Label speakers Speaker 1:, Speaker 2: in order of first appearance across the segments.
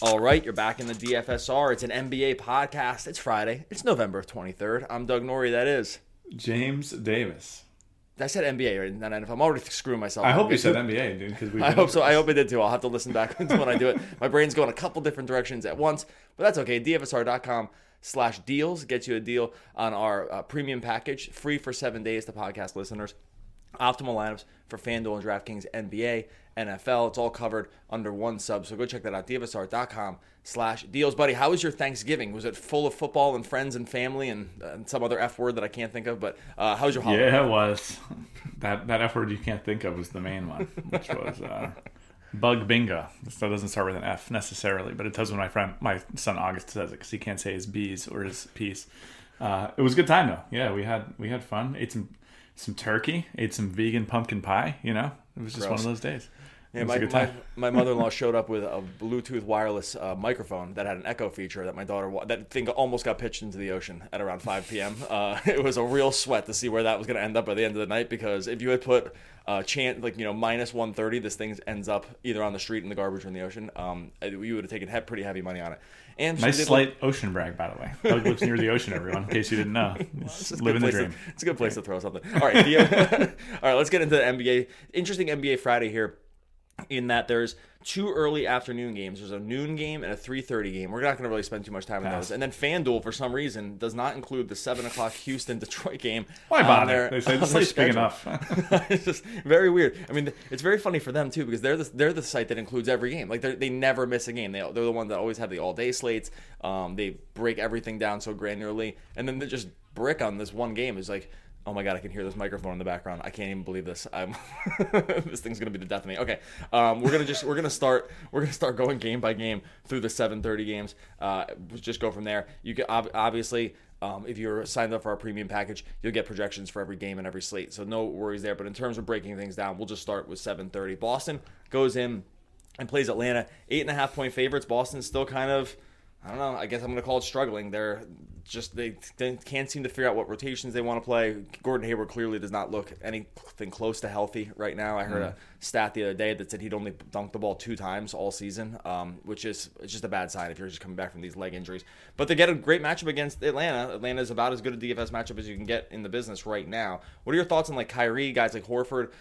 Speaker 1: All right, you're back in the DFSR. It's an NBA podcast. It's Friday. It's November 23rd. I'm Doug Norrie. That is
Speaker 2: James Davis.
Speaker 1: I said NBA, right? Not NFL. I'm already screwing myself.
Speaker 2: I hope you said NBA, dude. Because
Speaker 1: I hope so. I hope I did too. I'll have to listen back when I do it. My brain's going a couple different directions at once, but that's okay. DFSR.com/deals gets you a deal on our premium package, free for 7 days to podcast listeners. Optimal lineups for FanDuel and DraftKings, NBA, NFL. It's all covered under one sub. So go check that out. DFSR.com/deals. Buddy, how was your Thanksgiving? Was it full of football and friends and family and some other F word that I can't think of? But how was your holiday?
Speaker 2: Yeah, it was. That F word you can't think of was the main one, which was bug bingo. So it doesn't start with an F necessarily, but it does when my son August says it because he can't say his B's or his P's. It was a good time though. Yeah, we had fun. Ate some turkey, ate some vegan pumpkin pie, it was just one of those days.
Speaker 1: Yeah, my mother-in-law showed up with a Bluetooth wireless microphone that had an echo feature that my daughter, that thing almost got pitched into the ocean at around 5 p.m. It was a real sweat to see where that was going to end up by the end of the night, because if you had put minus 130, this thing ends up either on the street in the garbage or in the ocean. You would have taken pretty heavy money on it. And
Speaker 2: nice slight ocean brag, by the way. Doug lives near the ocean, everyone, in case you didn't know. Living the dream.
Speaker 1: It's a good place to throw something. All right, all right, let's get into the NBA. Interesting NBA Friday here, in that there's two early afternoon games. There's a noon game and a 3:30 game. We're not going to really spend too much time on those. And then FanDuel, for some reason, does not include the 7 o'clock Houston-Detroit game.
Speaker 2: Why bother? They say this is big enough.
Speaker 1: It's just very weird. I mean, it's very funny for them, too, because they're the site that includes every game. Like, they never miss a game. They're the one that always have the all-day slates. They break everything down so granularly. And then they just brick on this one game. It's like, oh my God, I can hear this microphone in the background. I can't even believe this. This thing's gonna be the death of me. Okay, we're gonna start going game by game through the 7:30 games. Just go from there. You can obviously, if you're signed up for our premium package, you'll get projections for every game and every slate. So no worries there. But in terms of breaking things down, we'll just start with 7:30. Boston goes in and plays Atlanta. 8.5 point favorites. Boston's still kind of, I don't know, I guess I'm going to call it struggling. They can't seem to figure out what rotations they want to play. Gordon Hayward clearly does not look anything close to healthy right now. I heard a stat the other day that said he'd only dunked the ball 2 times all season, which is just a bad sign if you're just coming back from these leg injuries. But they get a great matchup against Atlanta. Atlanta is about as good a DFS matchup as you can get in the business right now. What are your thoughts on Kyrie, guys like Horford?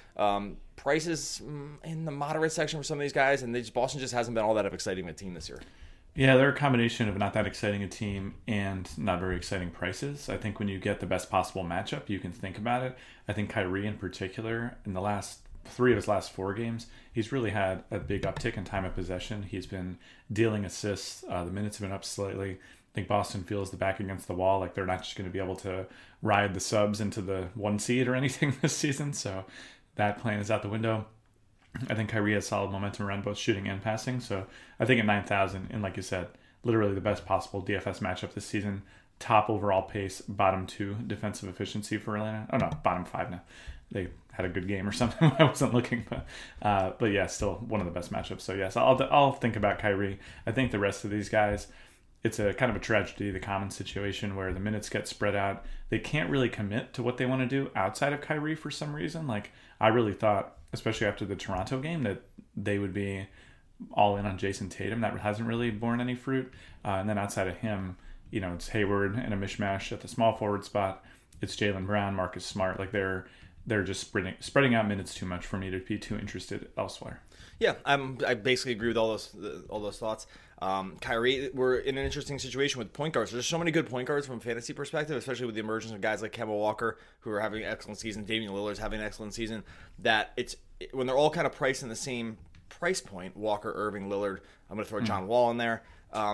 Speaker 1: Prices in the moderate section for some of these guys, and Boston just hasn't been all that exciting of a team this year.
Speaker 2: Yeah, they're a combination of not that exciting a team and not very exciting prices. I think when you get the best possible matchup, you can think about it. I think Kyrie in particular, in the last 3 of his last 4 games, he's really had a big uptick in time of possession. He's been dealing assists. The minutes have been up slightly. I think Boston feels the back against the wall, like they're not just going to be able to ride the subs into the 1 seed or anything this season. So that plan is out the window. I think Kyrie has solid momentum around both shooting and passing. So I think at 9,000, and like you said, literally the best possible DFS matchup this season. Top overall pace, bottom 2 defensive efficiency for Atlanta. Oh no, bottom 5 now. They had a good game or something. I wasn't looking, but yeah, still one of the best matchups. So yes, I'll think about Kyrie. I think the rest of these guys, it's a kind of a tragedy, the common situation where the minutes get spread out. They can't really commit to what they want to do outside of Kyrie for some reason. Like, I really thought, especially after the Toronto game, that they would be all in on Jason Tatum. That hasn't really borne any fruit. And then outside of him, it's Hayward and a mishmash at the small forward spot. It's Jaylen Brown, Marcus Smart. Like, they're just spreading out minutes too much for me to be too interested elsewhere.
Speaker 1: Yeah, I basically agree with all those thoughts. Kyrie, we're in an interesting situation with point guards. There's so many good point guards from a fantasy perspective, especially with the emergence of guys like Kemba Walker, who are having an excellent season, Damian Lillard's having an excellent season, that when they're all kind of priced in the same price point, Walker, Irving, Lillard, I'm going to throw John Wall in there.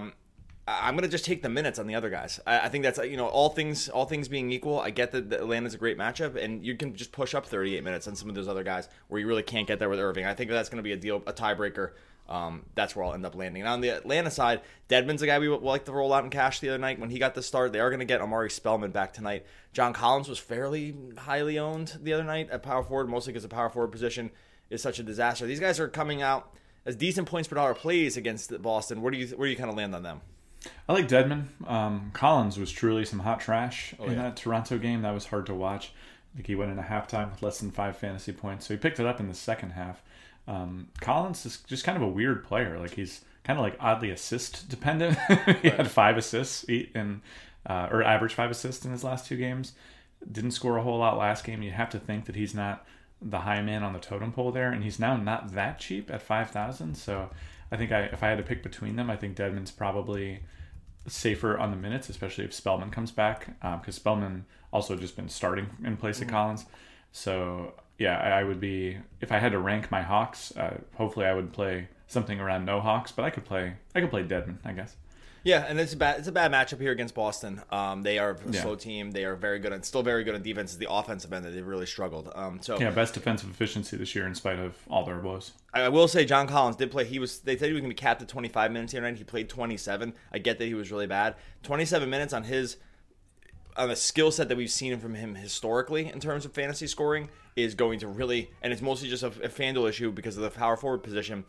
Speaker 1: I'm going to just take the minutes on the other guys. I think that's, all things being equal, I get that Atlanta's a great matchup, and you can just push up 38 minutes on some of those other guys where you really can't get there with Irving. I think that's going to be a tiebreaker. That's where I'll end up landing. And on the Atlanta side, Dedmon's a guy we like to roll out in cash the other night when he got the start. They are going to get Amari Spellman back tonight. John Collins was fairly highly owned the other night at power forward, mostly because the power forward position is such a disaster. These guys are coming out as decent points per dollar plays against Boston. Where do you kind of land on them?
Speaker 2: I like Dedmon. Collins was truly some hot trash in that Toronto game. That was hard to watch. I think he went into halftime with less than 5 fantasy points. So he picked it up in the second half. Collins is just kind of a weird player. Like, he's kind of like oddly assist dependent. He had 5 assists or average 5 assists in his last 2 games. Didn't score a whole lot last game. You have to think that he's not the high man on the totem pole there, and he's now not that cheap at 5,000. So I think if I had to pick between them, I think Dedmon's probably safer on the minutes, especially if Spellman comes back, because Spellman also just been starting in place of Collins. So yeah, I would be, if I had to rank my Hawks, hopefully I would play something around no Hawks, but I could play Dedmon, I guess.
Speaker 1: Yeah, and it's a bad matchup here against Boston. They are a slow team. They are still very good on defense. It's the offensive end that they really struggled.
Speaker 2: Best defensive efficiency this year in spite of all their woes.
Speaker 1: I will say John Collins did play. They said he was going to be capped at 25 minutes here tonight. He played 27. I get that he was really bad. 27 minutes on a skill set that we've seen from him historically in terms of fantasy scoring is going to really, and it's mostly just a FanDuel issue because of the power forward position.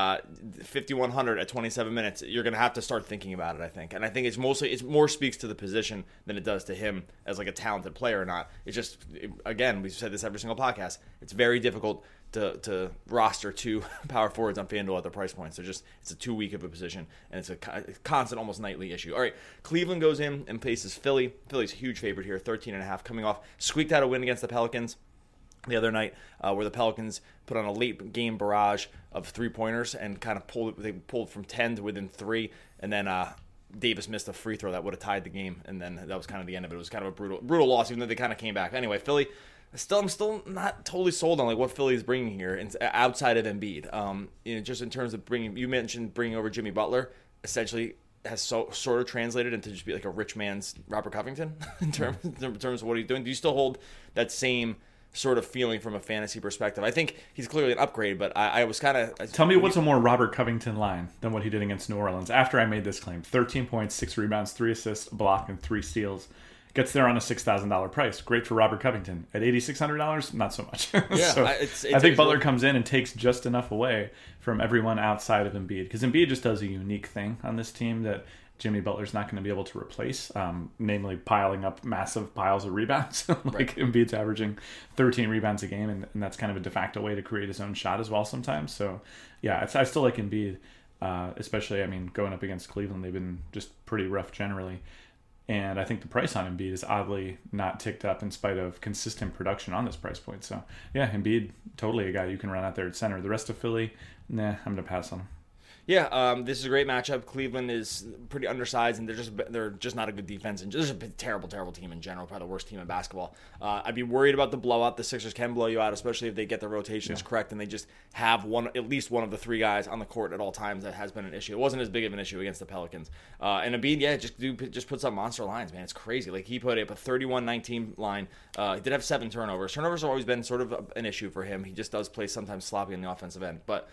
Speaker 1: 5,100 at 27 minutes, you're going to have to start thinking about it, I think. And I think it's more speaks to the position than it does to him as like a talented player or not. It's just, again, we've said this every single podcast. It's very difficult to roster 2 power forwards on FanDuel at the price points. It's a too weak of a position, and it's a constant, almost nightly issue. All right, Cleveland goes in and faces Philly. Philly's a huge favorite here, 13.5, coming off squeaked out a win against the Pelicans the other night, where the Pelicans put on a late game barrage of 3-pointers and kind of pulled from 10 to within 3, and then Davis missed a free throw that would have tied the game, and then that was kind of the end of it. It was kind of a brutal loss, even though they kind of came back. Anyway, Philly. I'm still not totally sold on like what Philly is bringing here outside of Embiid. Just in terms of you mentioned bringing over Jimmy Butler, essentially has sort of translated into just be like a rich man's Robert Covington in terms of what he's doing. Do you still hold that same sort of feeling from a fantasy perspective? I think he's clearly an upgrade, but I was kind of...
Speaker 2: Tell me what's a more Robert Covington line than what he did against New Orleans after I made this claim. 13 points, 6 rebounds, 3 assists, a block, and 3 steals. Gets there on a $6,000 price. Great for Robert Covington. At $8,600, not so much.
Speaker 1: Yeah,
Speaker 2: so I think Butler comes in and takes just enough away from everyone outside of Embiid. Because Embiid just does a unique thing on this team that Jimmy Butler's not going to be able to replace, namely piling up massive piles of rebounds. Right. Embiid's averaging 13 rebounds a game, and that's kind of a de facto way to create his own shot as well sometimes. So, yeah, I still like Embiid, especially, going up against Cleveland. They've been just pretty rough generally. And I think the price on Embiid is oddly not ticked up in spite of consistent production on this price point. So, yeah, Embiid, totally a guy you can run out there at center. The rest of Philly, nah, I'm going to pass on him.
Speaker 1: Yeah, this is a great matchup. Cleveland is pretty undersized, and they're just not a good defense, and just a terrible team in general. Probably the worst team in basketball. I'd be worried about the blowout. The Sixers can blow you out, especially if they get the rotations correct and they just have at least one of the 3 guys on the court at all times. That has been an issue. It wasn't as big of an issue against the Pelicans. And Embiid, just puts up monster lines, man. It's crazy. Like he put up a 31-19 line. He did have 7 turnovers. Turnovers have always been sort of an issue for him. He just does play sometimes sloppy on the offensive end, but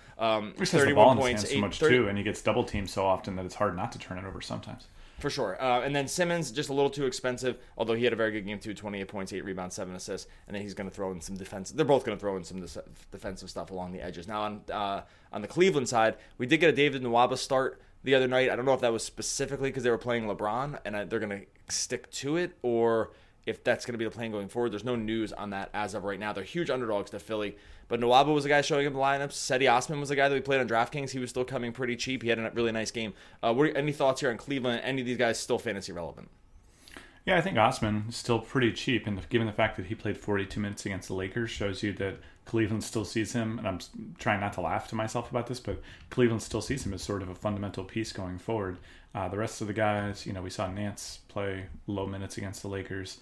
Speaker 1: 31 points, 8.
Speaker 2: Too, and he gets double teamed so often that it's hard not to turn it over sometimes.
Speaker 1: For sure. And then Simmons, just a little too expensive, although he had a very good game too, 28 points, 8 rebounds, 7 assists, and then he's going to throw in some defense. They're both going to throw in some defensive stuff along the edges. Now, on the Cleveland side, we did get a David Nwaba start the other night. I don't know if that was specifically because they were playing LeBron, and they're going to stick to it, or if that's going to be the plan going forward. There's no news on that as of right now. They're huge underdogs to Philly. But Nwaba was a guy showing up in the lineups. Seti Osman was a guy that we played on DraftKings. He was still coming pretty cheap. He had a really nice game. Any thoughts here on Cleveland? Any of these guys still fantasy relevant?
Speaker 2: Yeah, I think Osman is still pretty cheap. And given the fact that he played 42 minutes against the Lakers, shows you that Cleveland still sees him. And I'm trying not to laugh to myself about this, but Cleveland still sees him as sort of a fundamental piece going forward. The rest of the guys, we saw Nance play low minutes against the Lakers.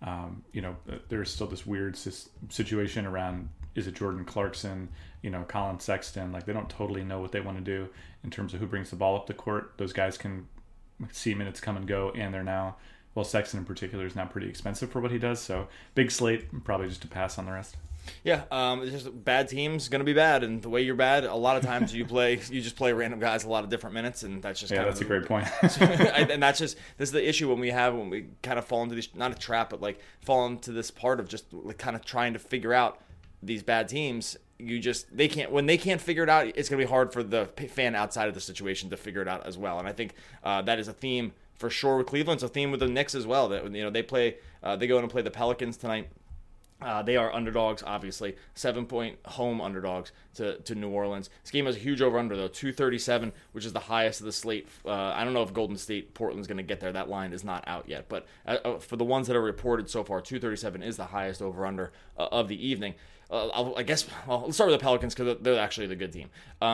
Speaker 2: There's still this weird situation around, is it Jordan Clarkson, Colin Sexton? Like, they don't totally know what they want to do in terms of who brings the ball up the court. Those guys can see minutes come and go, and they're now, Sexton in particular is now pretty expensive for what he does. So big slate, probably just to pass on the rest.
Speaker 1: Yeah, it's just bad teams going to be bad, and the way you're bad, a lot of times you just play random guys a lot of different minutes, and that's just
Speaker 2: that's a great point.
Speaker 1: And that's this is the issue when we kind of fall into these, not a trap, but like fall into this part of just like kind of trying to figure out these bad teams. They can't figure it out. It's going to be hard for the fan outside of the situation to figure it out as well. And I think that is a theme for sure with Cleveland. It's a theme with the Knicks as well. That they go in and play the Pelicans tonight. They are underdogs, obviously, 7-point home underdogs to New Orleans. This game has a huge over-under, though, 237, which is the highest of the slate. I don't know if Golden State, Portland's going to get there. That line is not out yet. But for the ones that are reported so far, 237 is the highest over-under of the evening. Let's start with the Pelicans because they're actually the good team.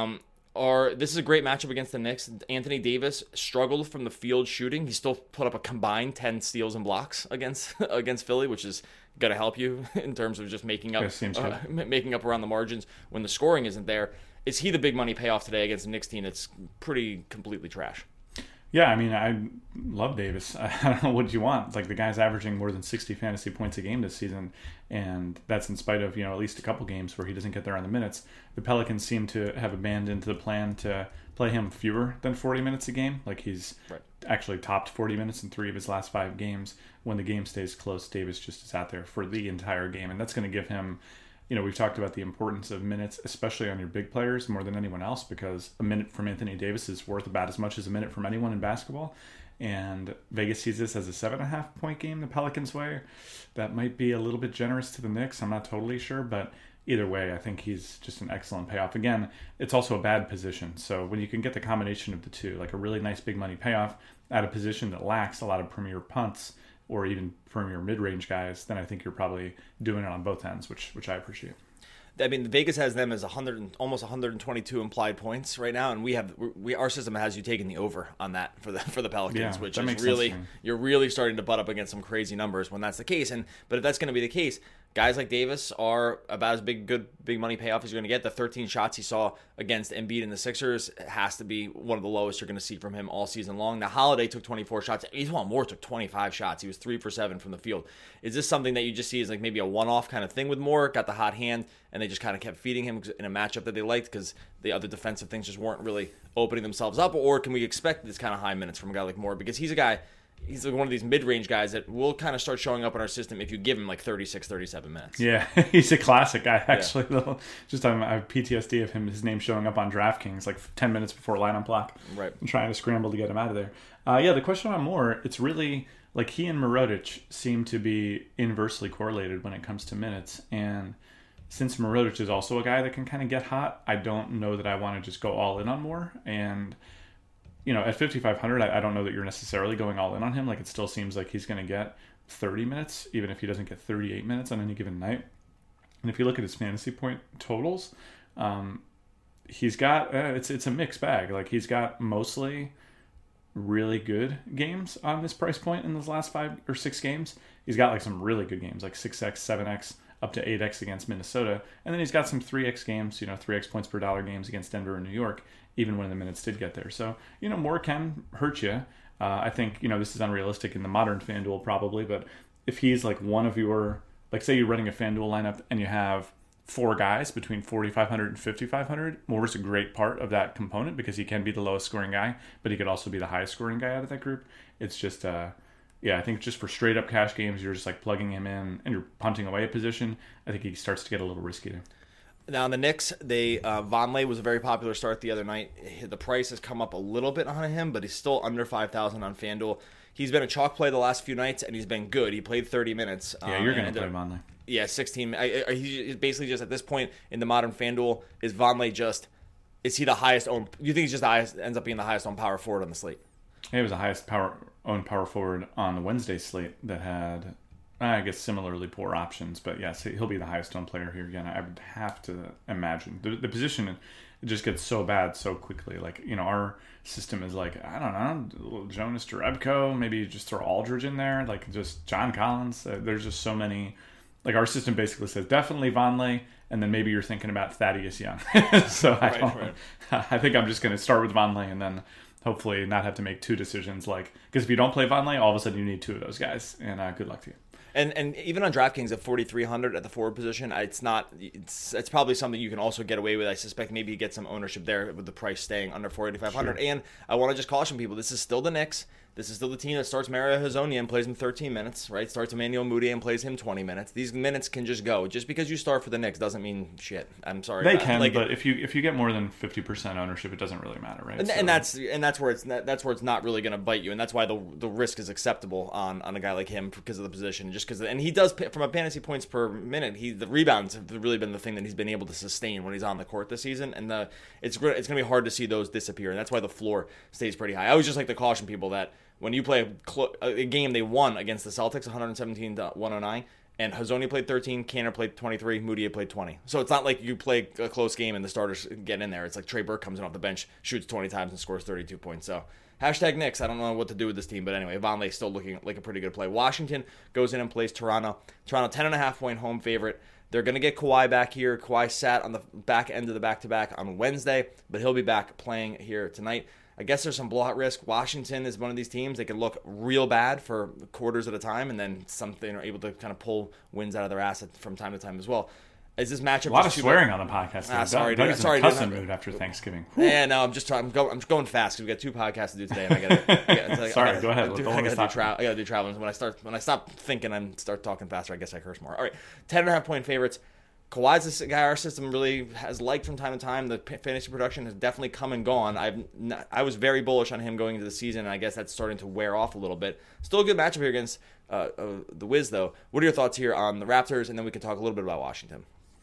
Speaker 1: This is a great matchup against the Knicks. Anthony Davis struggled from the field shooting. He still put up a combined 10 steals and blocks against Philly, which is going to help you in terms of just making up around the margins when the scoring isn't there. Is he the big money payoff today against the Knicks team that's pretty completely trash?
Speaker 2: Yeah, I mean, I love Davis. I don't know what you want. It's like the guy's averaging more than 60 fantasy points a game this season, and that's in spite of, at least a couple games where he doesn't get there on the minutes. The Pelicans seem to have abandoned the plan to play him fewer than 40 minutes a game. Like he's actually topped 40 minutes in 3 of his last 5 games. When the game stays close, Davis just is out there for the entire game, and that's going to give him... we've talked about the importance of minutes, especially on your big players, more than anyone else, because a minute from Anthony Davis is worth about as much as a minute from anyone in basketball. And Vegas sees this as a 7.5-point game the Pelicans' way. That might be a little bit generous to the Knicks. I'm not totally sure, but either way, I think he's just an excellent payoff. Again, it's also a bad position. So when you can get the combination of the two, like a really nice big money payoff at a position that lacks a lot of premier punts, or even from your mid-range guys, then I think you're probably doing it on both ends, which I appreciate.
Speaker 1: I mean, Vegas has them as almost 122 implied points right now, and our system has you taking the over on that for the Pelicans, which is really, you're really starting to butt up against some crazy numbers when that's the case. But if that's going to be the case, guys like Davis are about as big money payoff as you're going to get. The 13 shots he saw against Embiid and the Sixers has to be one of the lowest you're going to see from him all season long. Now, Holiday took 24 shots. Evan Moore took 25 shots. He was 3 for 7 from the field. Is this something that you just see as like maybe a one-off kind of thing with Moore? Got the hot hand, and they just kind of kept feeding him in a matchup that they liked because the other defensive things just weren't really opening themselves up? Or can we expect this kind of high minutes from a guy like Moore? Because he's like one of these mid-range guys that will kind of start showing up in our system if you give him like 36, 37 minutes.
Speaker 2: Yeah, he's a classic guy, actually. Yeah. Just I have PTSD of his name showing up on DraftKings like 10 minutes before lineup block.
Speaker 1: Right.
Speaker 2: And trying to scramble to get him out of there. The question on Moore, it's really like he and Mirotic seem to be inversely correlated when it comes to minutes. And since Mirotic is also a guy that can kind of get hot, I don't know that I want to just go all in on Moore. And at 5,500, I don't know that you're necessarily going all in on him. Like, it still seems like he's going to get 30 minutes, even if he doesn't get 38 minutes on any given night. And if you look at his fantasy point totals, he's got, it's a mixed bag. Like, he's got mostly really good games on this price point in those last 5 or 6 games. He's got, like, some really good games, like 6x, 7x, up to 8x against Minnesota. And then he's got some 3x games, 3x points per dollar games against Denver and New York, even when the minutes did get there. So, Moore can hurt you. I think, this is unrealistic in the modern FanDuel probably, but if he's like one of your, like say you're running a FanDuel lineup and you have 4 guys between 4,500 and 5,500, Moore's a great part of that component because he can be the lowest scoring guy, but he could also be the highest scoring guy out of that group. It's just, I think just for straight up cash games, you're just like plugging him in and you're punting away a position. I think he starts to get a little risky there.
Speaker 1: Now, the Knicks, Vonleh was a very popular start the other night. The price has come up a little bit on him, but he's still under 5,000 on FanDuel. He's been a chalk play the last few nights, and he's been good. He played 30 minutes.
Speaker 2: Yeah, you're going to play Vonleh.
Speaker 1: Yeah, 16. He's basically just at this point in the modern FanDuel, is Vonleh is he the highest owned? You think he's just the highest, ends up being the highest owned power forward on the slate?
Speaker 2: He was the highest owned power forward on the Wednesday slate that had, I guess, similarly poor options. But yes, he'll be the highest owned player here again. I would have to imagine. The position, it just gets so bad so quickly. Like, our system is like, I don't know, Jonas Jerebko, maybe just throw Aldridge in there, like just John Collins. There's just so many. Like, our system basically says definitely Vonleh, and then maybe you're thinking about Thaddeus Young. So I think I'm just going to start with Vonleh and then hopefully not have to make 2 decisions. Like, because if you don't play Vonleh, all of a sudden you need 2 of those guys, and good luck to you.
Speaker 1: And even on DraftKings at 4,300 at the forward position, it's probably something you can also get away with. I suspect maybe you get some ownership there with the price staying under 4,500. Sure. And I want to just caution people: this is still the Knicks. This is still the team that starts Mario Hezonja and plays him 13 minutes, right? Starts Emmanuel Mudiay and plays him 20 minutes. These minutes can just go. Just because you start for the Knicks doesn't mean shit. I'm sorry.
Speaker 2: They can, but if you get more than 50% ownership, it doesn't really matter, right?
Speaker 1: And that's where it's not really going to bite you, and that's why the risk is acceptable on a guy like him because of the position. Just because, and he does from a fantasy points per minute. The rebounds have really been the thing that he's been able to sustain when he's on the court this season, and it's going to be hard to see those disappear, and that's why the floor stays pretty high. I always just like to caution people that when you play a game they won against the Celtics, 117-109, and Hezonja played 13, Kanter played 23, Mudiay played 20. So it's not like you play a close game and the starters get in there. It's like Trey Burke comes in off the bench, shoots 20 times, and scores 32 points. So #Knicks. I don't know what to do with this team, but anyway, Vonleh's still looking like a pretty good play. Washington goes in and plays Toronto. Toronto 10.5-point home favorite. They're going to get Kawhi back here. Kawhi sat on the back end of the back-to-back on Wednesday, but he'll be back playing here tonight. I guess there's some blowout risk. Washington is one of these teams. They can look real bad for quarters at a time, and then something are able to kind of pull wins out of their ass from time to time as well. Is this matchup
Speaker 2: a lot of swearing on the podcast?
Speaker 1: Sorry,
Speaker 2: Doug is in a cussing mood after Thanksgiving.
Speaker 1: Yeah, no, I'm just trying. I'm going fast because we got 2 podcasts to do today, and
Speaker 2: Go ahead.
Speaker 1: I got to do traveling. When I stop thinking and start talking faster, I guess I curse more. All right, 10.5-point favorites. Kawhi's a guy our system really has liked from time to time. The fantasy production has definitely come and gone. I was very bullish on him going into the season, and I guess that's starting to wear off a little bit. Still a good matchup here against the Wiz, though. What are your thoughts here on the Raptors? And then we can talk a little bit about Washington.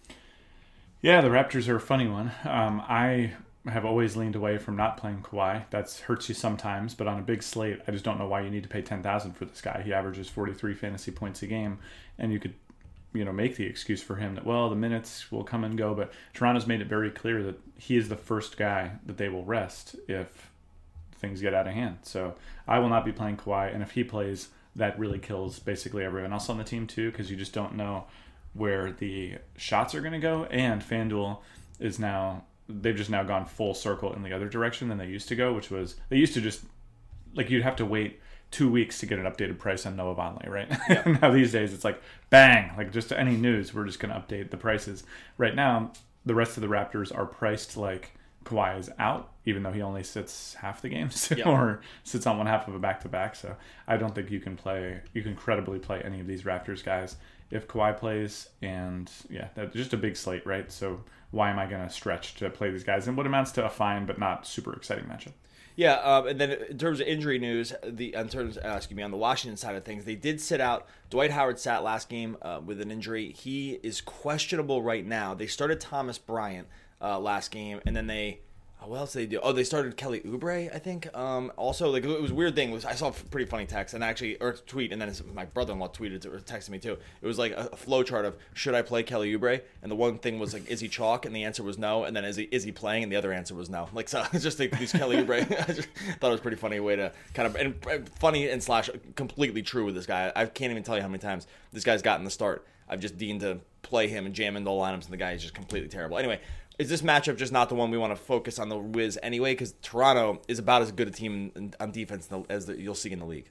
Speaker 2: Yeah, the Raptors are a funny one. I have always leaned away from not playing Kawhi. That hurts you sometimes, but on a big slate, I just don't know why you need to pay $10,000 for this guy. He averages 43 fantasy points a game, and you could make the excuse for him that, well, the minutes will come and go, but Toronto's made it very clear that he is the first guy that they will rest if things get out of hand. So I will not be playing Kawhi, and if he plays, that really kills basically everyone else on the team too, because you just don't know where the shots are going to go, and FanDuel is they've just now gone full circle in the other direction than they used to go, which was, they used to just, like, you'd have to wait 2 weeks to get an updated price on Noah Vonleh, right? Yep. Now these days it's like, bang, like just any news, we're just going to update the prices. Right now, the rest of the Raptors are priced like Kawhi is out, even though he only sits half the games or sits on one half of a back-to-back. So I don't think you can credibly play any of these Raptors guys if Kawhi plays. And yeah, that's just a big slate, right? So why am I going to stretch to play these guys in what amounts to a fine but not super exciting matchup?
Speaker 1: Yeah, and then in terms of injury news, on the Washington side of things, they did sit out. Dwight Howard sat last game with an injury. He is questionable right now. They started Thomas Bryant last game, and then what else did they do? Oh, they started Kelly Oubre, I think. Also, like, it was a weird thing. I saw a pretty funny text or tweet, and then my brother-in-law tweeted or texted me too. It was like a flow chart of, should I play Kelly Oubre? And the one thing was like, is he chalk? And the answer was no. And then is he playing? And the other answer was no. Like, so it's just like these Kelly Oubre. I just thought it was a pretty funny way to kind of, and funny and / completely true with this guy. I can't even tell you how many times this guy's gotten the start. I've just deemed to play him and jam into the lineups, and the guy is just completely terrible. Anyway, is this matchup just not the one we want to focus on the Wiz anyway? Because Toronto is about as good a team on defense as you'll see in the league.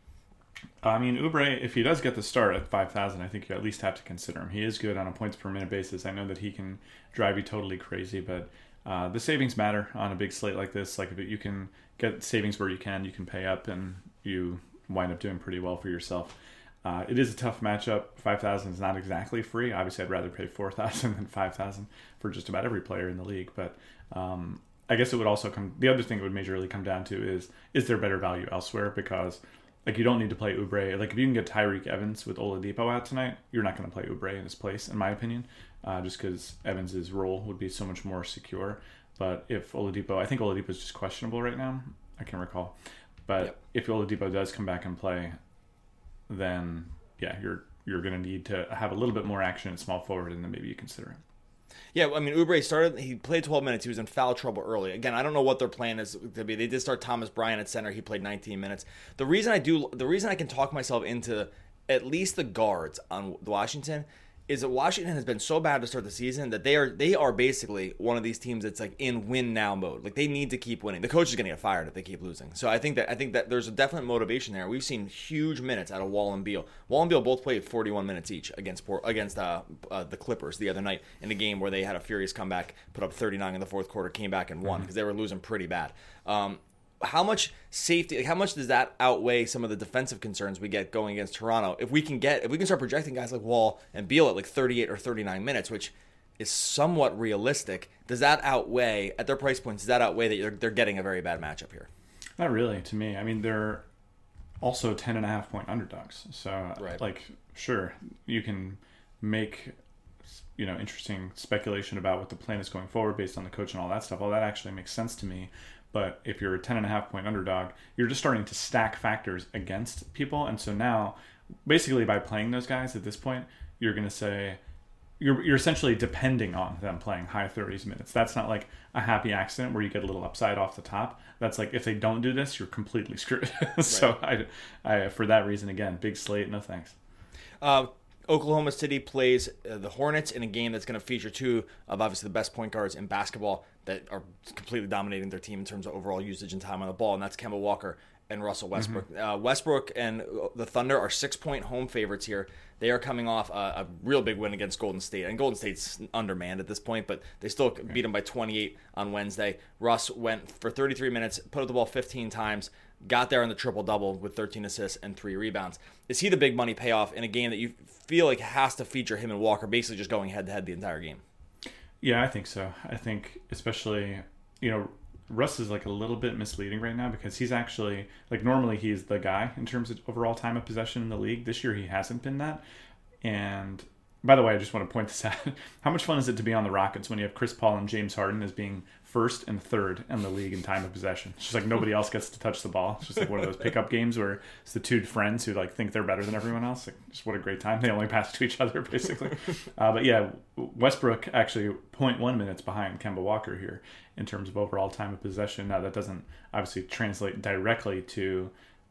Speaker 2: I mean, Oubre, if he does get the start at 5,000, I think you at least have to consider him. He is good on a points per minute basis. I know that he can drive you totally crazy, but the savings matter on a big slate like this. Like, if you can get savings where you can pay up, and you wind up doing pretty well for yourself. It is a tough matchup. 5,000 is not exactly free. Obviously, I'd rather pay 4,000 than 5,000 for just about every player in the league. But I guess it would also the other thing it would majorly come down to is there better value elsewhere? Because, like, you don't need to play Oubre. Like, if you can get Tyreek Evans with Oladipo out tonight, you're not going to play Oubre in his place, in my opinion, just because Evans's role would be so much more secure. But if I think Oladipo is just questionable right now. I can't recall. But if Oladipo does come back and play, then yeah, you're going to need to have a little bit more action at small forward, and then maybe you consider him.
Speaker 1: Yeah, I mean, Oubre he played 12 minutes. He was in foul trouble early. Again, I don't know what their plan is to be. They did start Thomas Bryant at center. He played 19 minutes. The reason I can talk myself into at least the guards on Washington is that Washington has been so bad to start the season that they are basically one of these teams that's like in win now mode. Like, they need to keep winning. The coach is going to get fired if they keep losing. So I think that there's a definite motivation there. We've seen huge minutes out of Wall and Beal. Wall and Beal both played 41 minutes each against the Clippers the other night in a game where they had a furious comeback, put up 39 in the fourth quarter, came back and won because they were losing pretty bad. how much safety, like how much does that outweigh some of the defensive concerns we get going against Toronto? If we can start projecting guys like Wall and Beal at like 38 or 39 minutes, which is somewhat realistic, does that outweigh, at their price points, does that outweigh that they're getting a very bad matchup here?
Speaker 2: Not really, to me. I mean, they're also 10.5-point underdogs. So,
Speaker 1: right.
Speaker 2: like, sure, you can make, interesting speculation about what the plan is going forward based on the coach and all that stuff. All that actually makes sense to me. But if you're a 10.5-point underdog, you're just starting to stack factors against people. And so now, basically by playing those guys at this point, you're going to say, you're essentially depending on them playing high 30s minutes. That's not like a happy accident where you get a little upside off the top. That's like, if they don't do this, you're completely screwed. So I for that reason, again, big slate, no thanks.
Speaker 1: Oklahoma City plays the Hornets in a game that's going to feature two of obviously the best point guards in basketball that are completely dominating their team in terms of overall usage and time on the ball, and that's Kemba Walker and Russell Westbrook. Mm-hmm. Westbrook and the Thunder are 6-point home favorites here. They are coming off a real big win against Golden State. And Golden State's undermanned at this point, but they still beat them by 28 on Wednesday. Russ went for 33 minutes, put up the ball 15 times, got there on the triple-double with 13 assists and 3 rebounds. Is he the big money payoff in a game that you feel like has to feature him and Walker basically just going head-to-head the entire game?
Speaker 2: Yeah, I think so. I think especially, Russ is like a little bit misleading right now because he's actually, like, normally he's the guy in terms of overall time of possession in the league. This year he hasn't been that. And by the way, I just want to point this out. How much fun is it to be on the Rockets when you have Chris Paul and James Harden as being first and third in the league in time of possession? It's just like nobody else gets to touch the ball. It's just like one of those pickup games where it's the two friends who like think they're better than everyone else. Like, just what a great time. They only pass to each other basically. But yeah, Westbrook actually 0.1 minutes behind Kemba Walker here in terms of overall time of possession. Now that doesn't obviously translate directly to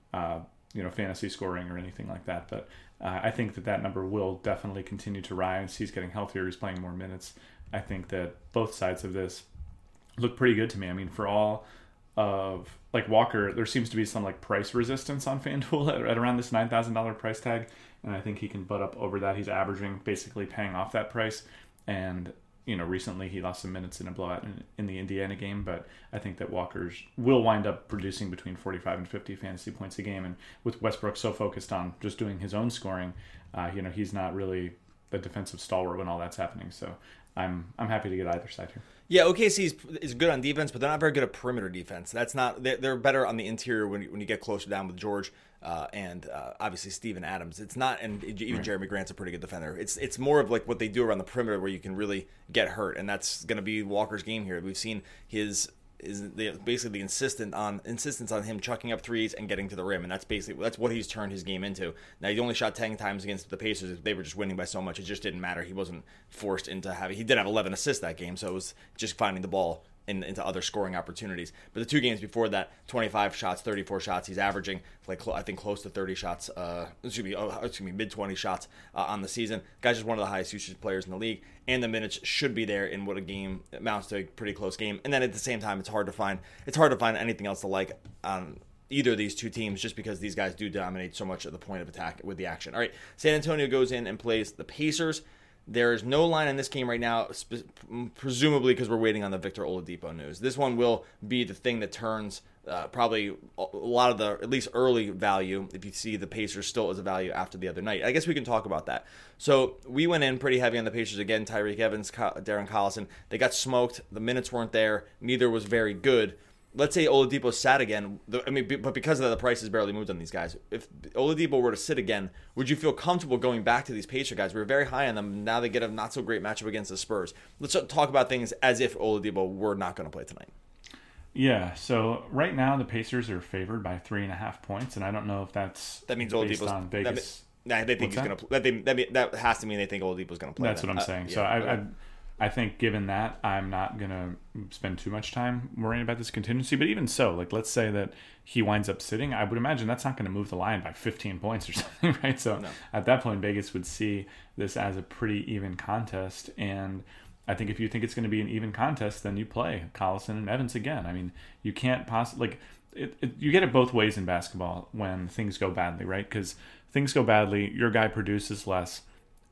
Speaker 2: fantasy scoring or anything like that, but I think that number will definitely continue to rise. He's getting healthier. He's playing more minutes. I think that both sides of this look pretty good to me. I mean, for all of like Walker, there seems to be some like price resistance on FanDuel at around this $9,000 price tag, and I think he can butt up over that. He's averaging, basically paying off that price, and recently he lost some minutes in a blowout in the Indiana game, but I think that Walker's will wind up producing between 45 and 50 fantasy points a game. And with Westbrook so focused on just doing his own scoring, he's not really the defensive stalwart when all that's happening. So I'm happy to get either side here.
Speaker 1: Yeah, OKC is good on defense, but they're not very good at perimeter defense. That's not they're better on the interior when you get closer down with George and obviously Steven Adams. It's not, and even Jeremy Grant's a pretty good defender. It's more of like what they do around the perimeter where you can really get hurt, and that's going to be Walker's game here. We've seen basically the insistence on him chucking up threes and getting to the rim, and that's what he's turned his game into. Now he only shot 10 times against the Pacers. They were just winning by so much, it just didn't matter. He wasn't forced into having. He did have 11 assists that game, so it was just finding the ball into other scoring opportunities. But the two games before that, 25 shots, 34 shots. He's averaging I think close to 30 shots. Mid 20 shots on the season. Guy's just one of the highest usage players in the league, and the minutes should be there in what a game amounts to a pretty close game. And then at the same time, it's hard to find anything else to like on either of these two teams, just because these guys do dominate so much at the point of attack with the action. All right, San Antonio goes in and plays the Pacers. There is no line in this game right now, presumably because we're waiting on the Victor Oladipo news. This one will be the thing that turns probably a lot of the, at least early value, if you see the Pacers still as a value after the other night. I guess we can talk about that. So we went in pretty heavy on the Pacers again. Tyreek Evans, Darren Collison. They got smoked. The minutes weren't there. Neither was very good. Let's say Oladipo sat again. But because of that, the price has barely moved on these guys. If Oladipo were to sit again, would you feel comfortable going back to these Pacer guys? We were very high on them. Now they get a not-so-great matchup against the Spurs. Let's talk about things as if Oladipo were not going to play tonight.
Speaker 2: Yeah, so right now the Pacers are favored by 3.5 points, and I don't know if that means
Speaker 1: Oladipo's
Speaker 2: on Vegas.
Speaker 1: They think he's going to play. That has to mean they think Oladipo's going to play.
Speaker 2: That's what I'm saying. So I think given that, I'm not going to spend too much time worrying about this contingency. But even so, like, let's say that he winds up sitting, I would imagine that's not going to move the line by 15 points or something, right? So At that point, Vegas would see this as a pretty even contest. And I think if you think it's going to be an even contest, then you play Collison and Evans again. I mean, you can't possibly... you get it both ways in basketball when things go badly, right? Because things go badly, your guy produces less,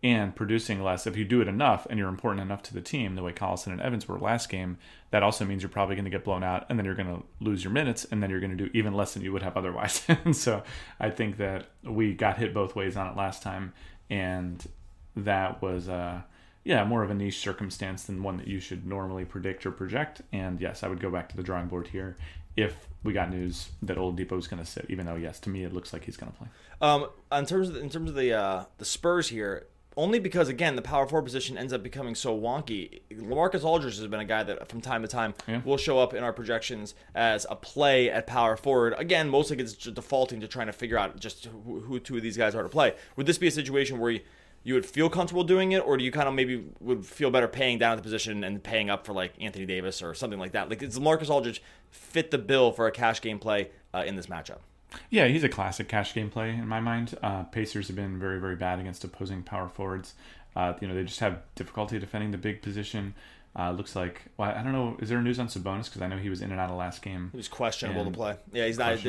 Speaker 2: and producing less. If you do it enough and you're important enough to the team, the way Collison and Evans were last game, that also means you're probably going to get blown out, and then you're going to lose your minutes, and then you're going to do even less than you would have otherwise. And so I think that we got hit both ways on it last time, and that was more of a niche circumstance than one that you should normally predict or project. And yes, I would go back to the drawing board here if we got news that Oladipo is going to sit, even though, yes, to me it looks like he's going to play.
Speaker 1: In terms of the Spurs here, only because, again, the power forward position ends up becoming so wonky. LaMarcus Aldridge has been a guy that from time to time will show up in our projections as a play at power forward. Again, mostly it's just defaulting to trying to figure out just who two of these guys are to play. Would this be a situation where you would feel comfortable doing it, or do you kind of maybe would feel better paying down at the position and paying up for like Anthony Davis or something like that? Like, does LaMarcus Aldridge fit the bill for a cash game play in this matchup?
Speaker 2: Yeah, he's a classic cash game play in my mind. Pacers have been very, very bad against opposing power forwards. They just have difficulty defending the big position. Looks like, I don't know, is there news on Sabonis? Because I know he was in and out of last game.
Speaker 1: He was questionable to play. Yeah, he's not.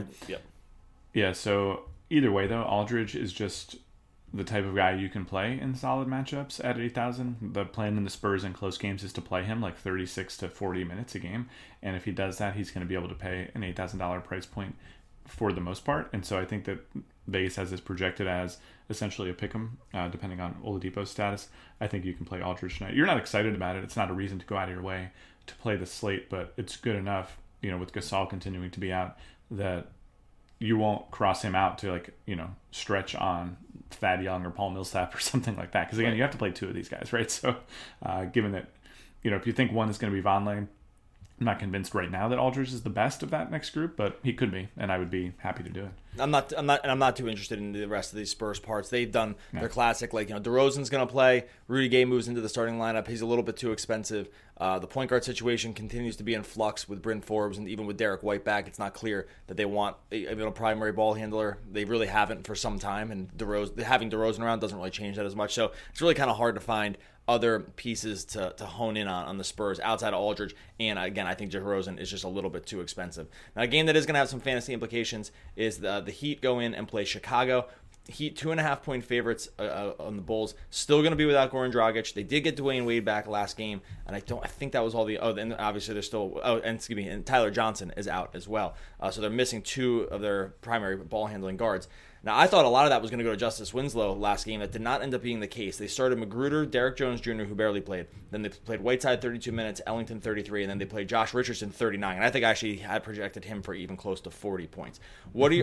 Speaker 2: Yeah, so either way, though, Aldridge is just the type of guy you can play in solid matchups at 8,000. The plan in the Spurs in close games is to play him like 36 to 40 minutes a game. And if he does that, he's going to be able to pay an $8,000 price point for the most part. And so I think that Vegas has this projected as essentially a pick'em, depending on Oladipo's status. I think you can play Aldridge tonight. You're not excited about it. It's not a reason to go out of your way to play the slate, but it's good enough, with Gasol continuing to be out, that you won't cross him out to stretch on Thad Young or Paul Millsap or something like that. Because again, you have to play two of these guys, right? So given that, if you think one is going to be Vonleh, I'm not convinced right now that Aldridge is the best of that next group, but he could be, and I would be happy to do it.
Speaker 1: I'm not too interested in the rest of these Spurs parts. They've done their classic, DeRozan's going to play. Rudy Gay moves into the starting lineup. He's a little bit too expensive. The point guard situation continues to be in flux with Bryn Forbes, and even with Derek White back, it's not clear that they want a primary ball handler. They really haven't for some time, and having DeRozan around doesn't really change that as much. So it's really kind of hard to find other pieces to hone in on the Spurs outside of Aldridge. And again, I think DeRozan is just a little bit too expensive. Now, a game that is going to have some fantasy implications is the Heat go in and play Chicago. Heat 2.5-point favorites on the Bulls. Still going to be without Goran Dragic. They did get Dwayne Wade back last game, and I think that was all the. And obviously they're still. And Tyler Johnson is out as well. So they're missing two of their primary ball handling guards. Now, I thought a lot of that was going to go to Justice Winslow last game. That did not end up being the case. They started Magruder, Derek Jones Jr., who barely played. Then they played Whiteside 32 minutes, Ellington 33, and then they played Josh Richardson 39. And I think I actually had projected him for even close to 40 points. 40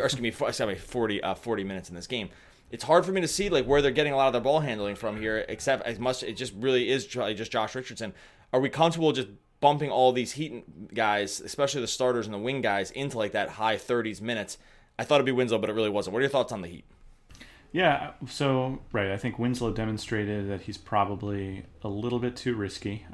Speaker 1: minutes in this game. It's hard for me to see where they're getting a lot of their ball handling from here, except it just really is just Josh Richardson. Are we comfortable just bumping all these Heat guys, especially the starters and the wing guys, into that high 30s minutes? I thought it'd be Winslow, but it really wasn't. What are your thoughts on the Heat?
Speaker 2: Yeah, so, right, I think Winslow demonstrated that he's probably a little bit too risky.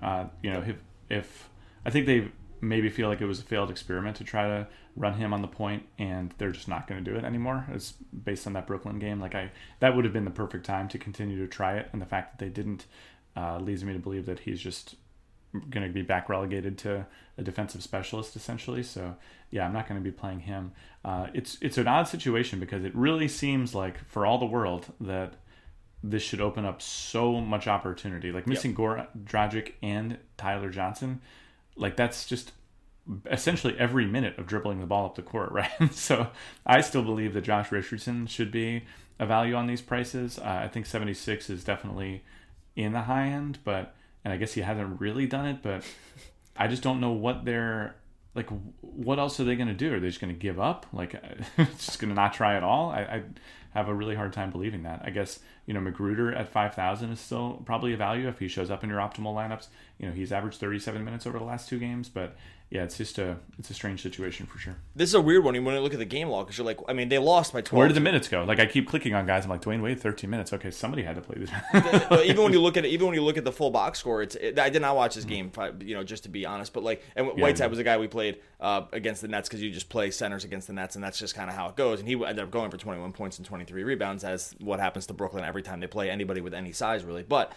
Speaker 2: If I think they maybe feel like it was a failed experiment to try to run him on the point, and they're just not going to do it anymore. It's based on that Brooklyn game. That would have been the perfect time to continue to try it, and the fact that they didn't leads me to believe that he's just going to be back relegated to a defensive specialist essentially. So yeah, I'm not going to be playing him. It's an odd situation because it really seems like for all the world that this should open up so much opportunity. Missing Goran Dragic and Tyler Johnson, that's just essentially every minute of dribbling the ball up the court, right? So I still believe that Josh Richardson should be a value on these prices. I think 76 is definitely in the high end, and I guess he hasn't really done it, but I just don't know what they're what else are they going to do? Are they just going to give up? Just going to not try at all? I have a really hard time believing that. I guess, Magruder at 5,000 is still probably a value if he shows up in your optimal lineups. He's averaged 37 minutes over the last two games, but yeah, it's a strange situation for sure.
Speaker 1: This is a weird one when you look at the game log, because you're they lost by 12.
Speaker 2: Where did the minutes go? I keep clicking on guys. I'm like, Dwayne Wade, 13 minutes. Okay, somebody had to play this.
Speaker 1: even when you look at the full box score, I did not watch this game, just to be honest. But Whiteside was a guy we played against the Nets because you just play centers against the Nets, and that's just kind of how it goes. And he ended up going for 21 points and 23 rebounds, as what happens to Brooklyn every time they play anybody with any size, really. But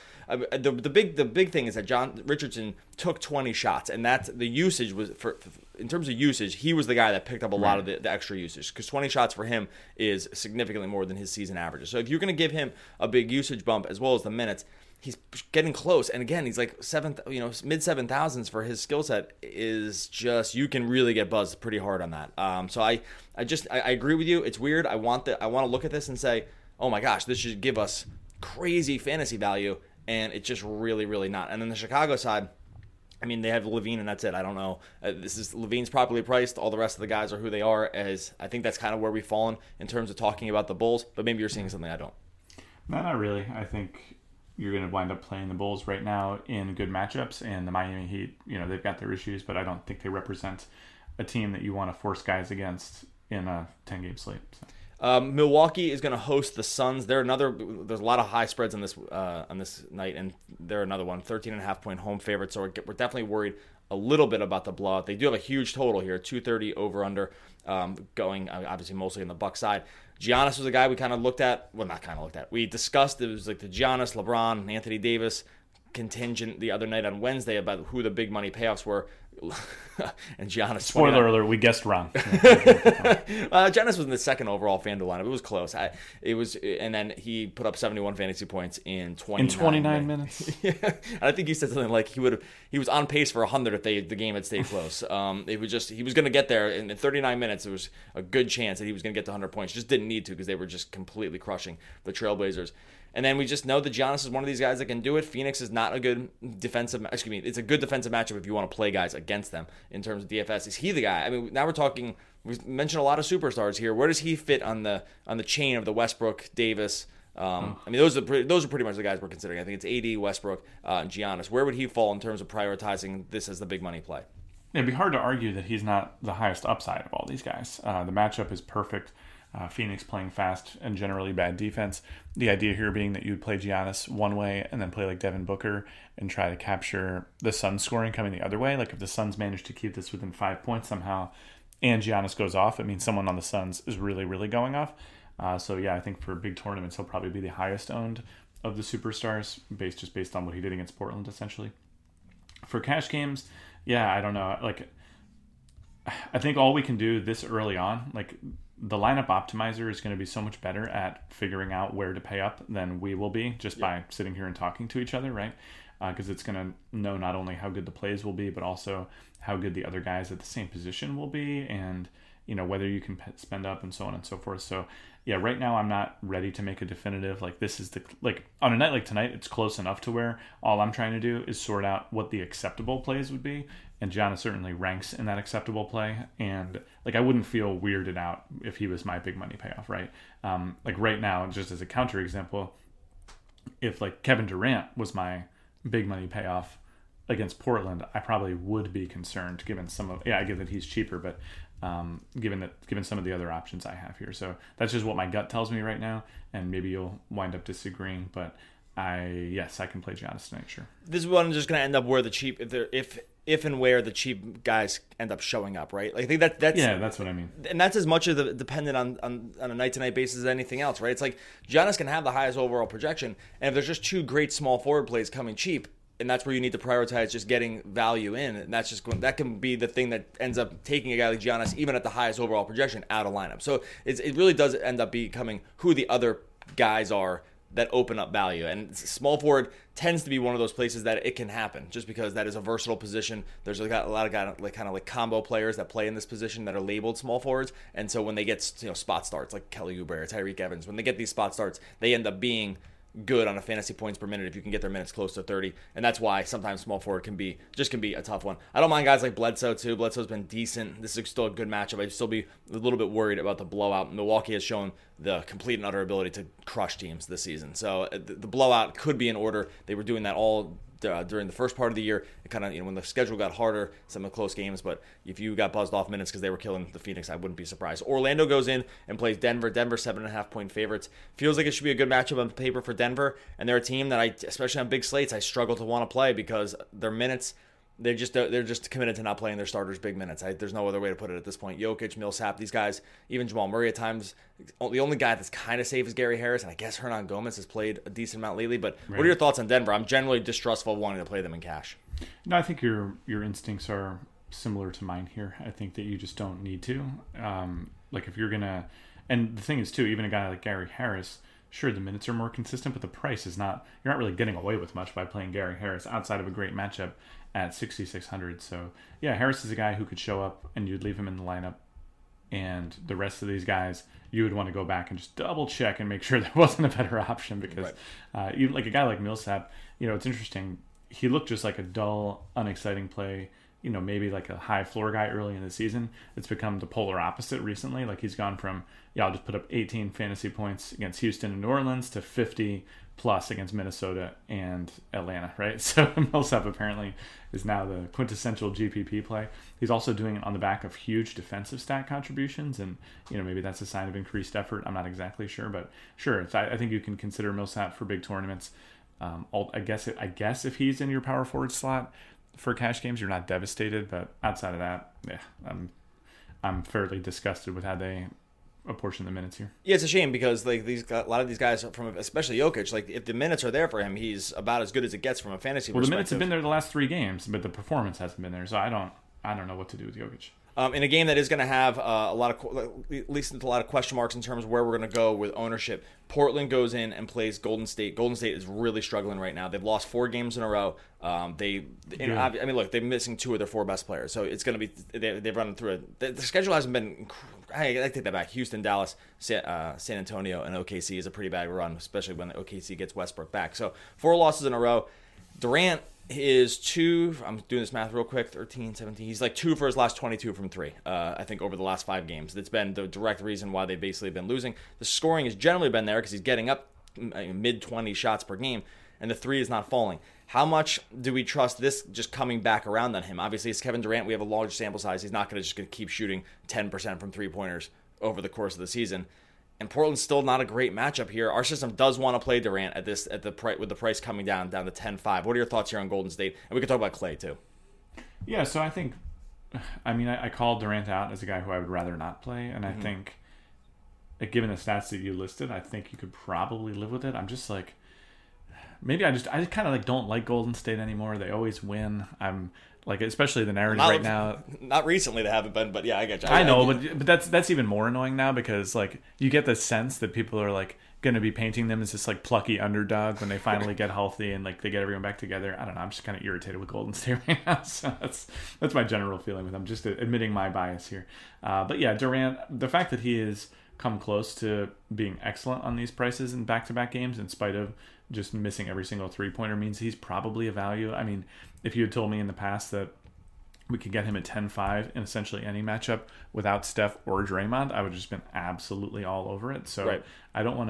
Speaker 1: the big thing is that John Richardson took 20 shots, and that's the usage was in terms of usage, he was the guy that picked up a lot of the extra usage, because 20 shots for him is significantly more than his season averages. So if you're going to give him a big usage bump as well as the minutes, he's getting close. And again, he's like mid 7,000s for his skill set is just, you can really get buzzed pretty hard on that. So I agree with you. It's weird. I want to look at this and say, oh my gosh, this should give us crazy fantasy value, and it's just really, really not. And then the Chicago side, I mean, they have LaVine, and that's it. I don't know. LaVine's properly priced. All the rest of the guys are who they are. As I think that's kind of where we've fallen in terms of talking about the Bulls. But maybe you're seeing something I don't.
Speaker 2: No, not really. I think you're going to wind up playing the Bulls right now in good matchups, and the Miami Heat, they've got their issues, but I don't think they represent a team that you want to force guys against in a 10-game slate. So.
Speaker 1: Milwaukee is going to host the Suns. There's a lot of high spreads on this night, and they're another one, 13.5-point home favorite. So we're definitely worried a little bit about the blowout. They do have a huge total here, 230 over under, going obviously mostly on the Bucks side. Giannis was a guy we kind of looked at. Well, not kind of looked at. We discussed it was like the Giannis, LeBron, Anthony Davis contingent the other night on Wednesday about who the big money payoffs were. And Giannis.
Speaker 2: Spoiler alert: we guessed wrong.
Speaker 1: Giannis was in the second overall FanDuel lineup. It was close. And then he put up 71 fantasy points in
Speaker 2: 29 minutes.
Speaker 1: Yeah. And I think he said something like he was on pace for 100 if the game had stayed close. It was just he was going to get there in 39 minutes. There was a good chance that he was going to get to 100 points. Just didn't need to because they were just completely crushing the Trailblazers. And then we just know that Giannis is one of these guys that can do it. Phoenix is not a good defensive. It's a good defensive matchup if you want to play guys against them in terms of DFS. Is he the guy? I mean, now we're talking. We've mentioned a lot of superstars here. Where does he fit on the chain of the Westbrook, Davis? I mean, those are pretty much the guys we're considering. I think it's AD, Westbrook, and Giannis. Where would he fall in terms of prioritizing this as the big money play?
Speaker 2: It'd be hard to argue that he's not the highest upside of all these guys. The matchup is perfect. Phoenix playing fast and generally bad defense. The idea here being that you'd play Giannis one way and then play like Devin Booker and try to capture the Suns scoring coming the other way. Like if the Suns manage to keep this within 5 points somehow and Giannis goes off, it means someone on the Suns is really, really going off. So yeah, I think for big tournaments, he'll probably be the highest owned of the superstars based on what he did against Portland, essentially. For cash games, yeah, I don't know. Like, I think all we can do this early on, like, the lineup optimizer is going to be so much better at figuring out where to pay up than we will be just by sitting here and talking to each other, right? Because it's going to know not only how good the plays will be, but also how good the other guys at the same position will be, and whether you can spend up and so on and so forth. So yeah, right now I'm not ready to make a definitive this is on a night like tonight, it's close enough to where all I'm trying to do is sort out what the acceptable plays would be, and Giannis certainly ranks in that acceptable play, and I wouldn't feel weirded out if he was my big money payoff, right? Right now, just as a counter example, if Kevin Durant was my big money payoff against Portland, I probably would be concerned given I get that he's cheaper, but given some of the other options I have here. So that's just what my gut tells me right now, and maybe you'll wind up disagreeing, but I can play Giannis tonight, sure. This
Speaker 1: one just going to end up where the cheap, if and where the cheap guys end up showing up, right? I think that's
Speaker 2: what I mean.
Speaker 1: And that's as much of the dependent on a night-to-night basis as anything else, right? It's like Giannis can have the highest overall projection, and if there's just two great small forward plays coming cheap, and that's where you need to prioritize just getting value in, and that can be the thing that ends up taking a guy like Giannis, even at the highest overall projection, out of lineup. So it really does end up becoming who the other guys are that open up value. And small forward tends to be one of those places that it can happen, just because that is a versatile position. There's a lot of guys like combo players that play in this position that are labeled small forwards, and so when they get spot starts like Kelly Oubre, Tyreek Evans, when they get these spot starts, they end up being good on a fantasy points per minute if you can get their minutes close to 30, and that's why sometimes small forward can be a tough one. I don't mind guys like Bledsoe too. Bledsoe's been decent. This is still a good matchup. I'd still be a little bit worried about the blowout. Milwaukee has shown the complete and utter ability to crush teams this season, so the blowout could be in order. They were doing that all during the first part of the year. It kind of, when the schedule got harder, some of the close games, but if you got buzzed off minutes because they were killing the Phoenix, I wouldn't be surprised. Orlando goes in and plays Denver. Denver 7.5-point favorites. Feels like it should be a good matchup on paper for Denver, and they're a team that especially on big slates, I struggle to want to play because their minutes they're just committed to not playing their starters big minutes. There's no other way to put it at this point. Jokic, Millsap, these guys, even Jamal Murray at times. The only guy that's kind of safe is Gary Harris, and I guess Hernan Gomez has played a decent amount lately. But What are your thoughts on Denver? I'm generally distrustful of wanting to play them in cash.
Speaker 2: No, I think your instincts are similar to mine here. I think that you just don't need to. Like if you're gonna, and the thing is too, even a guy like Gary Harris. Sure, the minutes are more consistent, but the price is not. You're not really getting away with much by playing Gary Harris outside of a great matchup at 6,600. So, yeah, Harris is a guy who could show up and you'd leave him in the lineup. And the rest of these guys, you would want to go back and just double check and make sure there wasn't a better option because even like a guy like Millsap, it's interesting. He looked just like a dull, unexciting play. Maybe like a high floor guy early in the season. It's become the polar opposite recently. Like he's gone from, I'll just put up 18 fantasy points against Houston and New Orleans to 50 plus against Minnesota and Atlanta, right? So Millsap apparently is now the quintessential GPP play. He's also doing it on the back of huge defensive stat contributions. And, maybe that's a sign of increased effort. I'm not exactly sure, but sure. I think you can consider Millsap for big tournaments. I guess if he's in your power forward slot, for cash games, you're not devastated, but outside of that, yeah, I'm fairly disgusted with how they apportion the minutes here.
Speaker 1: Yeah, it's a shame because like a lot of these guys, especially Jokic, like if the minutes are there for him, he's about as good as it gets from a fantasy perspective.
Speaker 2: The minutes have been there the last 3 games, but the performance hasn't been there, so I don't know what to do with Jokic.
Speaker 1: In a game that is going to have at least a lot of question marks in terms of where we're going to go with ownership, Portland goes in and plays Golden State. Golden State is really struggling right now. They've lost 4 games in a row. Look, they're missing 2 of their 4 best players, so it's going to be they've run through it. The schedule hasn't been. I take that back. Houston, Dallas, San Antonio, and OKC is a pretty bad run, especially when the OKC gets Westbrook back. So 4 losses in a row. Durant is 2, I'm doing this math real quick, 13, 17. He's like 2 for his last 22 from 3, I think, over the last 5 games. That's been the direct reason why they've basically been losing. The scoring has generally been there because he's getting up mid-20 shots per game, and the 3 is not falling. How much do we trust this just coming back around on him? Obviously, it's Kevin Durant. We have a large sample size. He's not going to keep shooting 10% from three-pointers over the course of the season. And Portland's still not a great matchup here. Our system does want to play Durant with the price coming down to 10-5. What are your thoughts here on Golden State? And we can talk about Clay too.
Speaker 2: Yeah, so I think, I called Durant out as a guy who I would rather not play, and I think, given the stats that you listed, I think you could probably live with it. I'm just like, maybe I just kind of like don't like Golden State anymore. They always win. I'm like, especially the narrative right now.
Speaker 1: Not recently they haven't been, but yeah, I get you.
Speaker 2: I know, but that's even more annoying now because like you get the sense that people are like going to be painting them as this like plucky underdog when they finally get healthy and like they get everyone back together. I don't know. I'm just kind of irritated with Golden State right now. So that's my general feeling with them. Just admitting my bias here. But yeah, Durant, the fact that he has come close to being excellent on these prices in back-to-back games in spite of just missing every single three-pointer means he's probably a value. I mean, if you had told me in the past that we could get him at 10-5 in essentially any matchup without Steph or Draymond, I would have just been absolutely all over it. So right. I don't want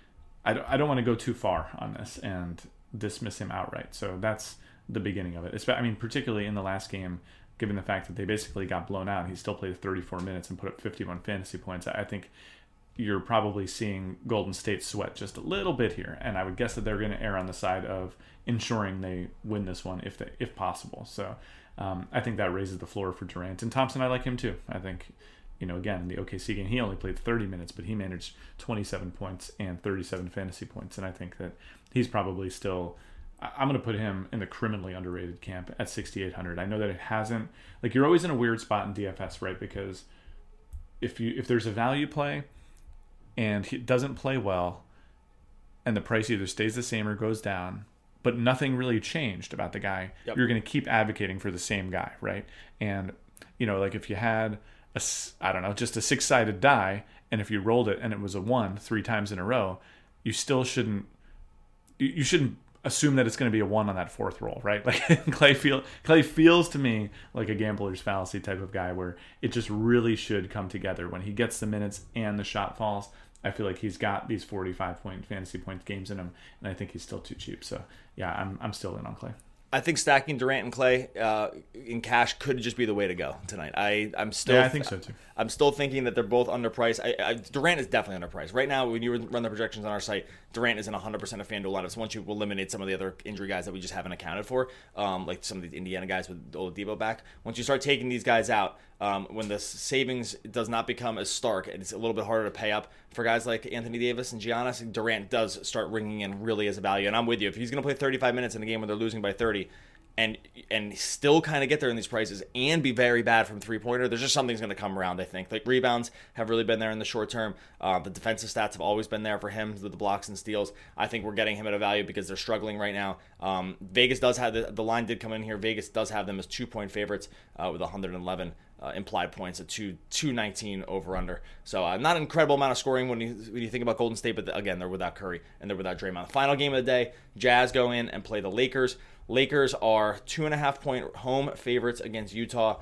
Speaker 2: to go too far on this and dismiss him outright. So that's the beginning of it. I mean, particularly in the last game, given the fact that they basically got blown out, he still played 34 minutes and put up 51 fantasy points. I think you're probably seeing Golden State sweat just a little bit here, and I would guess that they're going to err on the side of ensuring they win this one if possible. So I think that raises the floor for Durant. And Thompson, I like him too. I think, again, in the OKC game, he only played 30 minutes, but he managed 27 points and 37 fantasy points, and I think that he's probably still... I'm going to put him in the criminally underrated camp at 6,800. I know that it hasn't... Like, you're always in a weird spot in DFS, right? Because if there's a value play and he doesn't play well and the price either stays the same or goes down, but nothing really changed about the guy, yep, you're going to keep advocating for the same guy, right? And, like if you had just a 6-sided die, and if you rolled it and it was a 1 3 times in a row, you still shouldn't... You shouldn't assume that it's going to be a 1 on that 4th roll, right? Like Clay feels to me like a gambler's fallacy type of guy where it just really should come together when he gets the minutes and the shot falls. I feel like he's got these 45-point fantasy point games in him, and I think he's still too cheap. So yeah, I'm still in on Clay.
Speaker 1: I think stacking Durant and Clay in cash could just be the way to go tonight. I
Speaker 2: think so too.
Speaker 1: I'm still thinking that they're both underpriced. Durant is definitely underpriced right now. When you run the projections on our site, Durant isn't 100% of FanDuel lineups. Once you eliminate some of the other injury guys that we just haven't accounted for, like some of the Indiana guys with Oladipo back, once you start taking these guys out, when the savings does not become as stark, it's a little bit harder to pay up for guys like Anthony Davis and Giannis. Durant does start ringing in really as a value, and I'm with you. If he's going to play 35 minutes in a game where they're losing by 30, and still kind of get there in these prices and be very bad from three-pointer, there's just something's going to come around, I think. Like, rebounds have really been there in the short term. The defensive stats have always been there for him with the blocks and steals. I think we're getting him at a value because they're struggling right now. Vegas does have the line did come in here. Vegas does have them as 2-point favorites with 111 implied points at 219 over-under. So not an incredible amount of scoring when you think about Golden State, but again, they're without Curry and they're without Draymond. The final game of the day, Jazz go in and play the Lakers. Lakers are 2.5-point home favorites against Utah.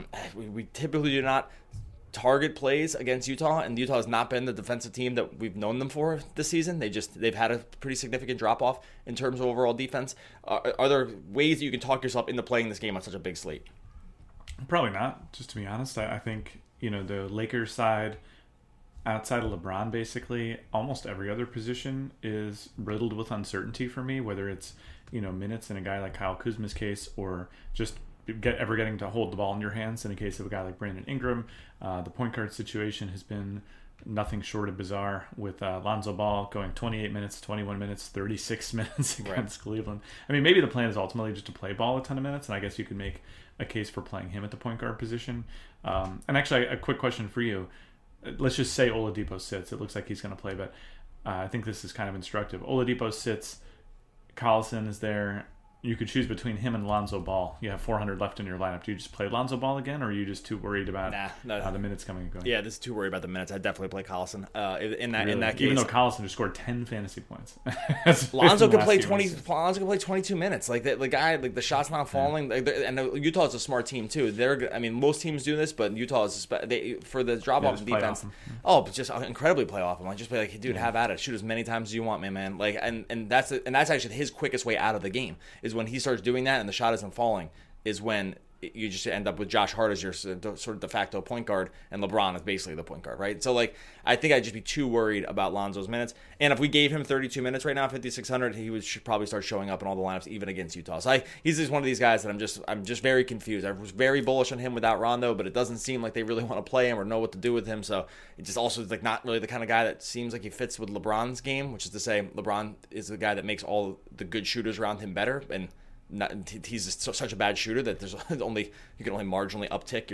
Speaker 1: We typically do not target plays against Utah, and Utah has not been the defensive team that we've known them for this season. They've had a pretty significant drop-off in terms of overall defense. Are there ways that you can talk yourself into playing this game on such a big slate?
Speaker 2: Probably not, just to be honest. I think, the Lakers side, outside of LeBron, basically, almost every other position is riddled with uncertainty for me, whether it's, minutes in a guy like Kyle Kuzma's case, or just getting to hold the ball in your hands in the case of a guy like Brandon Ingram. The point guard situation has been nothing short of bizarre, with Lonzo Ball going 28 minutes, 21 minutes, 36 minutes against Cleveland. I mean, maybe the plan is ultimately just to play Ball a ton of minutes, and I guess you could make a case for playing him at the point guard position. And actually, a quick question for you. Let's just say Oladipo sits. It looks like he's going to play, but I think this is kind of instructive. Oladipo sits. Collison is there. You could choose between him and Lonzo Ball. You have 400 left in your lineup. Do you just play Lonzo Ball again, or are you just too worried about the minutes coming and going?
Speaker 1: Yeah, this is too worried about the minutes. I'd definitely play Collison in that case.
Speaker 2: Even though Collison just scored 10 fantasy points.
Speaker 1: Lonzo could play 20. Lonzo could play 22 minutes. Like the guy, like the shot's not falling. Yeah. And Utah is a smart team too. Most teams do this, but Utah is for the drop off in defense. But just incredibly play off him. Like, just be like, hey, dude, have at it. Shoot as many times as you want, man. Like, and that's actually his quickest way out of the game is when he starts doing that and the shot isn't falling, is when you just end up with Josh Hart as your sort of de facto point guard, and LeBron is basically the point guard, right? So, like, I think I'd just be too worried about Lonzo's minutes. And if we gave him 32 minutes right now, 5,600, he would probably start showing up in all the lineups, even against Utah. So he's just one of these guys that I'm just very confused. I was very bullish on him without Rondo, but it doesn't seem like they really want to play him or know what to do with him. So it just also is like not really the kind of guy that seems like he fits with LeBron's game, which is to say LeBron is the guy that makes all the good shooters around him better, and he's just such a bad shooter that you can only marginally uptick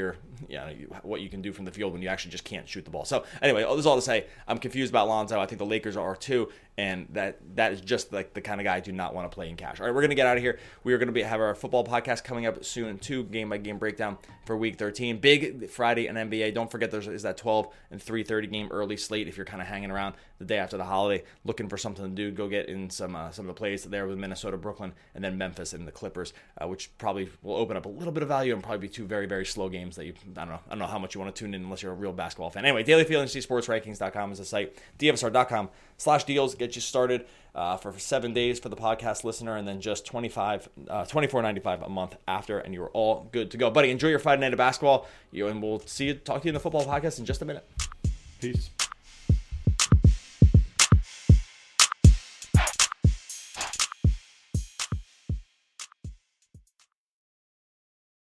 Speaker 1: what you can do from the field when you actually just can't shoot the ball. So anyway, this is all to say I'm confused about Lonzo. I think the Lakers are too, and that is just like the kind of guy I do not want to play in cash. All right, we're going to get out of here. We are going to have our football podcast coming up soon too, game by game breakdown for Week 13. Big Friday in NBA. Don't forget there's that 12 and 3:30 game early slate. If you're kind of hanging around the day after the holiday looking for something to do, go get in some of the plays there with Minnesota, Brooklyn, and then Memphis and the Clippers, which probably will open up a little bit of value and probably be two very, very slow games that I don't know how much you want to tune in unless you're a real basketball fan. Anyway, dailyfeelingsportsrankings.com is the site. DFSR.com/deals get you started for 7 days for the podcast listener, and then just $24.95 a month after, and you're all good to go. Buddy, enjoy your Friday night of basketball, and we'll talk to you in the football podcast in just a minute.
Speaker 2: Peace.